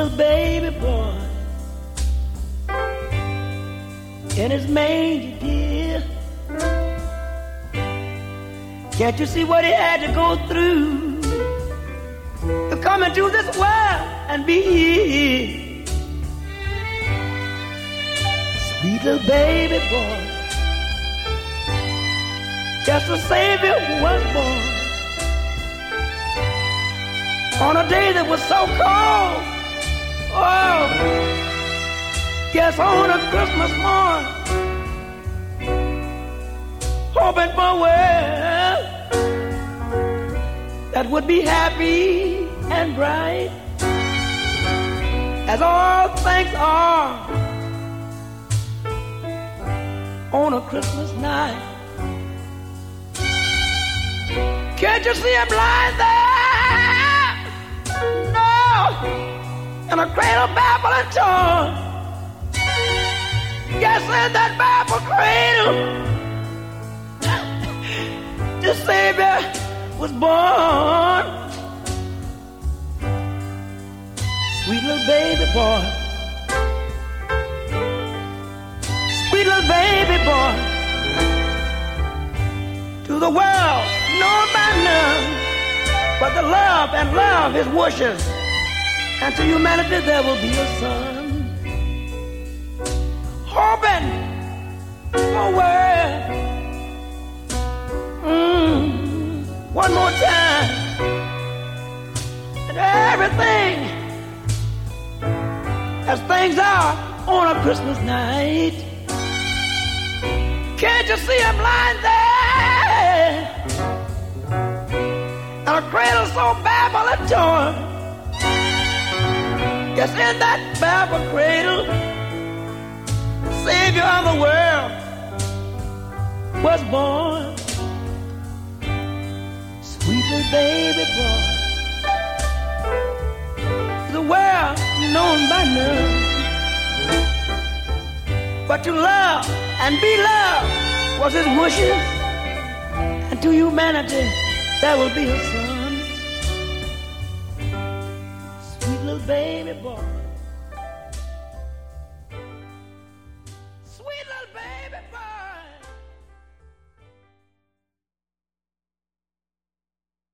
little baby boy in his manger, dear. Can't you see what he had to go through to come into this world and be here? Sweet little baby boy, just a Savior was born on a day that was so cold. Oh, yes, on a Christmas morn, hoping for a world that would be happy and bright, as all things are on a Christmas night. Can't you see him lying there? No, in a cradle Bible and torn. Yes, in that Bible cradle, the Savior was born. Sweet little baby boy, sweet little baby boy, to the world known by none, but the love and love his wishes, and to humanity there will be a son. Hoping for a word, one more time, and everything as things are on a Christmas night. Can't you see him lying there in a cradle so Bible and torn? Yes, in that Bible cradle, Savior of the world was born. Sweet little baby boy, the world known by none, but to love and be loved was his wishes, and to humanity there will be a son. Sweet little baby boy.